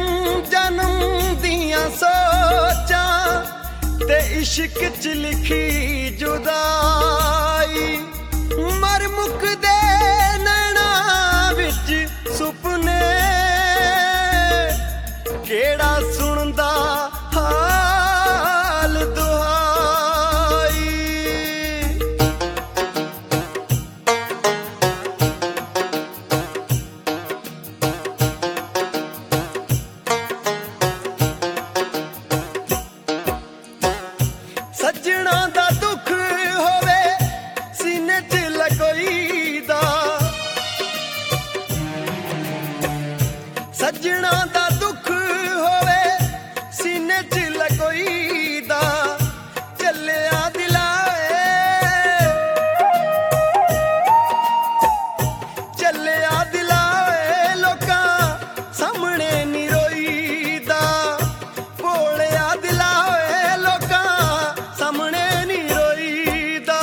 जन्म दियां सोचां ते इश्क च लिखी जुदाई मर मुकदे नैना विच सुपने केड़ा सुनदा हाल दुहाई सजना दा दुख होवे सीने च लगोईदा सजना दा दुख होवे सीने च लगोईदा चलिया दिलाए चलिया दिलाए लोकां सामने नी रोईदा भोलिया दिलाए लोकां सामने नी रोईदा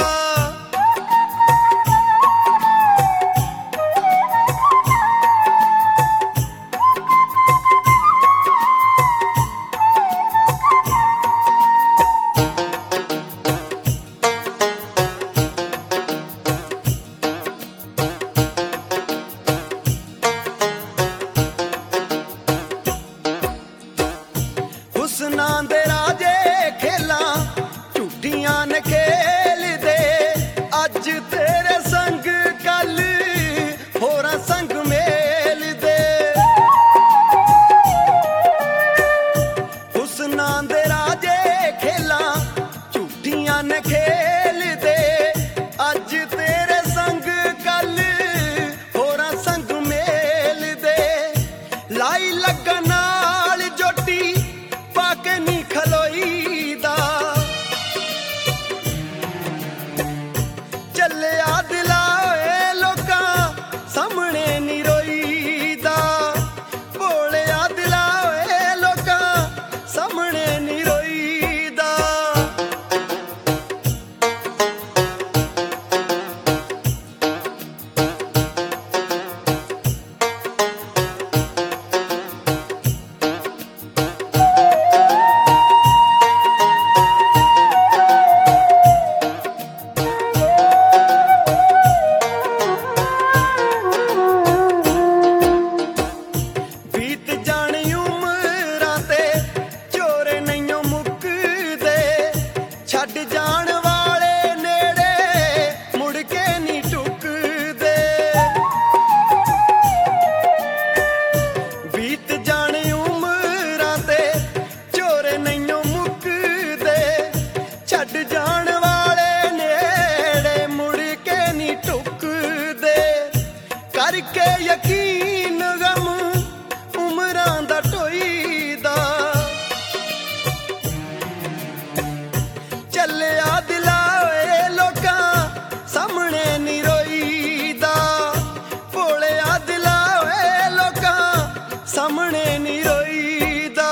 हुस्ना दे राजे खेलां झूठियां ने खेल दे अज तेरे संग कल होरां संग मेल दे हुस्ना दे राजे खेलां झूठियां ने खेल दे अज तेरे संग कल होरां संग मेल दे लाई लगन नाल जोटी पाके नी खलोईदा चलिया दिलाए लोकां सामने नी रोईदा भोलिया दिलाए लोकां सामने नी रोईदा बीत जानी उमरां ते चोरे नहियों मुकदे छड्ड जाण वाले नेड़े मुड़ के नी टुकदे बीत जानी उमरां ते चोरे नहियों मुकदे छड्ड जाण वाले नेड़े मुड़ के नी टुकदे करके यकीन गम उमरां दा ढोईदा चलिया दिलाए लोकां सामने नी रोईदा भोलिया दिलाए लोकां सामने नी रोईदा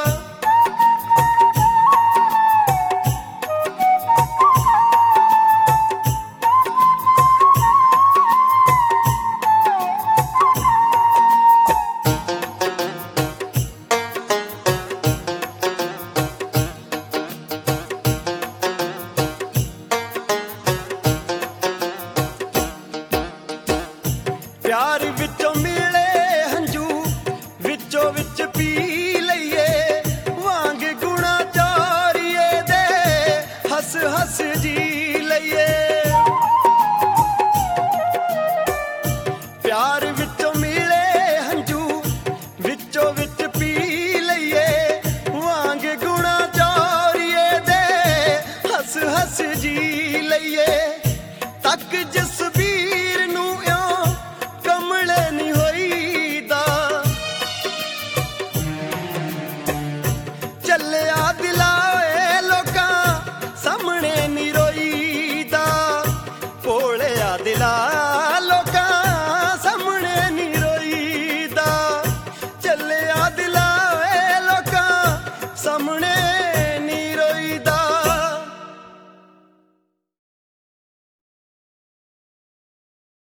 प्यार विचों मिले हंजू विचों विच पी लईए वांग गुणा चारिए दे हस हस जी लईए प्यार विचों मिले हंजू विचों विच पी लईए वांग गुणा चारिए दे हस हस जी लईए तक जसबीर नूं इउं कमले नी होईदा चलिया दिलाए लोकां सामने नी रोईदा भोलिया दिला लोकां सामने नी रोईदा चलिया दिलाए लोकां सामने